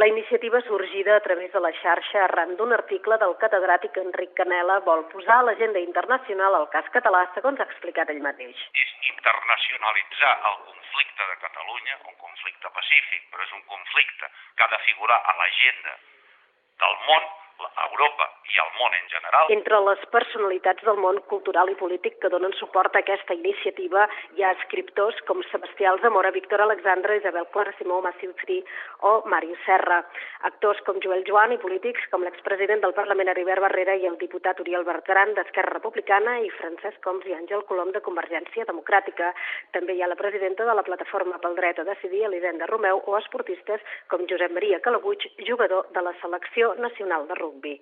La iniciativa sorgida a través de la xarxa arran d'un article del catedràtic Enric Canela vol posar a l'agenda internacional el cas català, segons ha explicat ell mateix. És internacionalitzar el conflicte de Catalunya, un conflicte pacífic, però és un conflicte que ha de figurar a l'agenda del món, a Europa i al món en general. Entre les personalitats del món cultural i polític que donen suport a aquesta iniciativa hi ha escriptors com Sebastià Alzamora, Víctor Alexandre, Isabel Clara Simó, Massiu Fri o Màrius Serra. Actors com Joel Joan i polítics com l'expresident del Parlament Heribert Barrera i el diputat Oriol Bertran d'Esquerra Republicana i Francesc Homs i Àngel Colom de Convergència Democràtica. També hi ha la presidenta de la Plataforma pel Dret a Decidir, Elisenda Romeu, o esportistes com Josep Maria Calabuig, jugador de la Selecció Nacional de Rugbi.